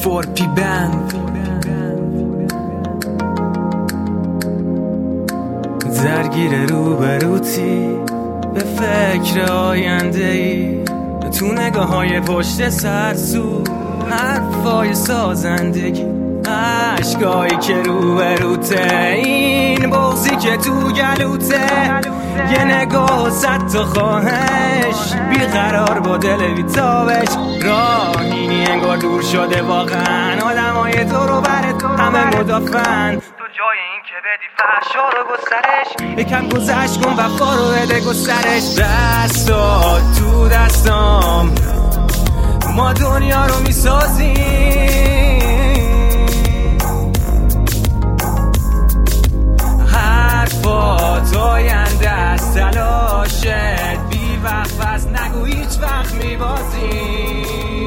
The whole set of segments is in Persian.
فورپی بند درگیر روبروتی به فکر آینده ای تو نگاه های پشت سرسو حرفای سازندگی عشقایی که روبروته این بغضی که تو گلوته یه نگاه و صد تا خواهش بیقرار با دل بیتابش راهینی انگار دور شده واقعا آدمای دور و برت همه مدافن تو جای این که بدی فحشا رو گسترش یکم گذشت کن وفا رو بده گسترش دستات تو دستام ما دنیا رو میسازیم حرفات آینده از تلاشت بی وقت بس نگو هیچ وقت میبازیم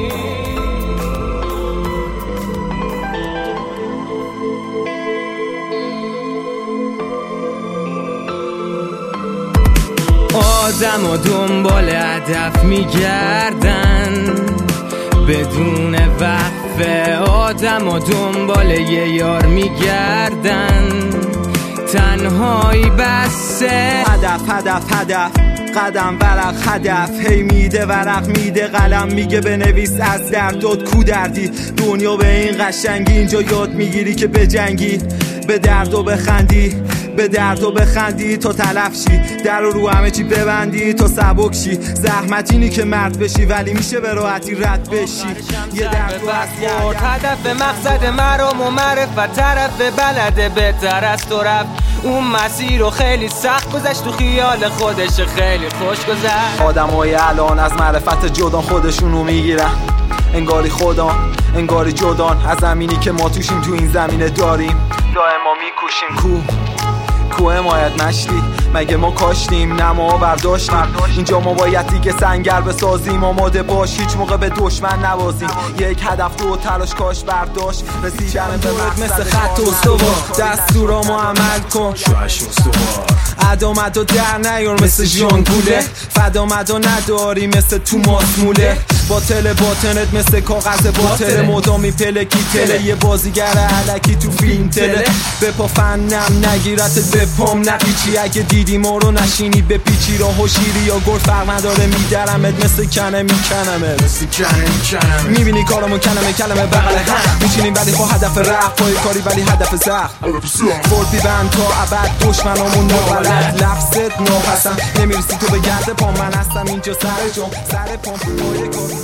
آدم و دنبال هدف میگردن بدون وقفه آدم و دنبال یه یار میگردن تنهایی بسه هدف هدف هدف قدم ورق هدف هی میده ورق میده قلم میگه بنویس از دردت کو دردی دنیا به این قشنگی اینجا یاد میگیری که بجنگی به درد و بخندی به درد و بخندی تو تلف شی در رو همه چی ببندی تو سبک شی زحمت اینی که مرد بشی ولی میشه به راحتی رد بشی یه درد و از گرد هدف مقصد مرام و معرفت طرف بلده بهتر از تو رفت اون مسیر رو خیلی سخت گذشت تو خیال خودش خیلی خوش گذشت آدمای الان از معرفت جدان خودشونو میگیرن انگاری خدا انگاری جدان از زمینی که ما توشیم تو این زمینه داریم دائما میکوشیم کو حمایت نشتی مگه ما کاشتیم نه ما برداشتیم اینجا ما باید دیگه سنگر بسازیم آماده باش هیچ موقع به دشمن نوازیم یک هدف تو تلاش کاش برداشت رسیدن به مقصد مثل خط استوار دستورامو عمل کن ادامدو در نیار مثل ژانگوله فدامدو نداری مثل تو ماسموله باطل باطنت مثل کاغذ باطل مدامی پلکی تله یه بازیگر علکی تو فیلم تله به پا فنم نگیرتت به پام نپیچی اگه دیدی ما رو نشینی به پیچی راه و شیری یا گرد فرق نداره میدرمت مثل کنه میکنمت میبینی کارمون کلمه بغل هم میچینیم ولی با هدف رفت پای کاری ولی هدف زخم فورپی بند تا ابد دشمنامون نابلد لفظت ناپسند نمیرسی تو به گرد پام من هستم اینجا سر جام سر پام پای کار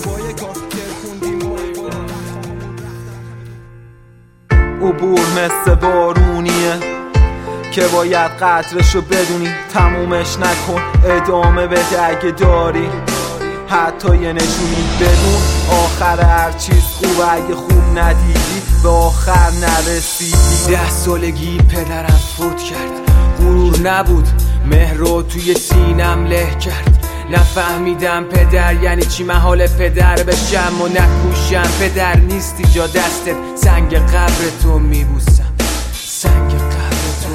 عبور مثل بارونیه که باید قدرشو بدونی تمومش نکن ادامه بده اگه داری حتی یه نشونی بدون آخر هر چیز خوبه اگه خوب ندیدی به آخر نرسیدی 10 سالگی پدرم فوت کرد غرور نبود مهر رو توی سینم له کرد نفهمیدم پدر یعنی چی محال پدر بشم و نکوشم پدر نیستی جا دستت سنگ قبرتو میبوسم سنگ قبرتو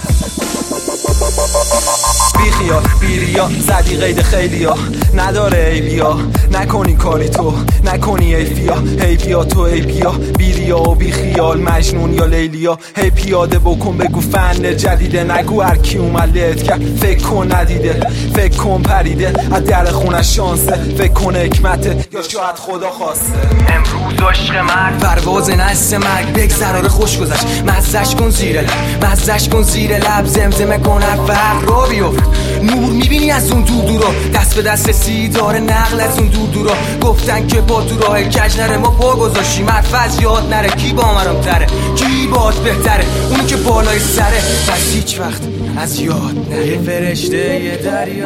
بی خیال بی ریا زدی قید خیلی ها نداره ای بیا نکنی کاری تو نکنی ای بیا هی بیا تو ای بیا بی ریا و بی خیال مجنون یا لیلیا هی پیاده بکن بگو فن جدیده نگو هر کی اومدت کرد فکر کن ندیده فکر کن پریده از در خونه شانسه فکر کن حکمته یا شاید خدا خواسته امروز عشق مرد پرواز نسل مرگ بگذراره خوش گذشت مزش کن زیر لب مزش کن زیر لب زمزمه کن هر فرق رو بیفت نور میبینی از اون دورا دست به دست سیدار نقل از اون دورا گفتن که با تو راه کج نره ما پا گذاشیم حرف از یاد نره کی با منم تره کی باد بهتره اونی که بالای سره پس هیچ وقت از یاد نره یه فرشته یه دریا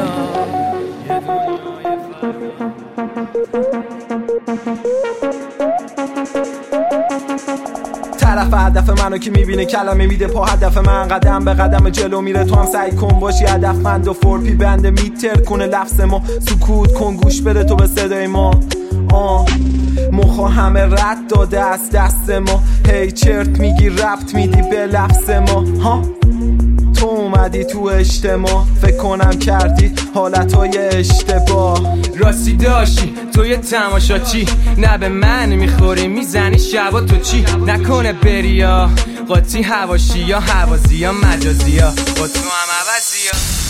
طرف هدف منو که میبینه کلمه میده پا هدف من قدم به قدم جلو میره تو هم سعی کن باشی هدفمند و فورپی بنده میتر کنه لفظ ما سکوت کن گوش بده تو به صدای ما مخا همه رد داده از دست ما هی چرت میگی ربط میدی به لفظ ما تو اومدی تو اجتماع فکر کنم کردی حالتهای اشتباه. راستی داشتی تو یه تماشاچی، نه به من میخوری میزنی شبا تو چی؟ نکنه بری یا قاطی هواشی یا هوازی یا مجازی یا با تو هم عوضی یا